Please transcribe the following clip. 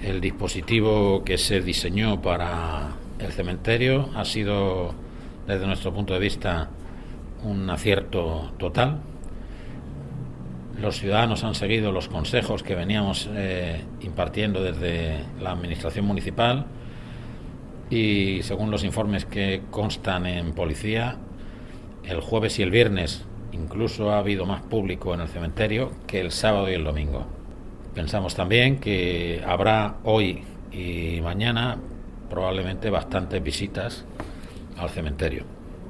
El dispositivo que se diseñó para el cementerio ha sido, desde nuestro punto de vista, un acierto total. Los ciudadanos han seguido los consejos que veníamos impartiendo desde la administración municipal y, según los informes que constan en policía, el jueves y el viernes incluso ha habido más público en el cementerio que el sábado y el domingo. Pensamos también que habrá hoy y mañana probablemente bastantes visitas al cementerio.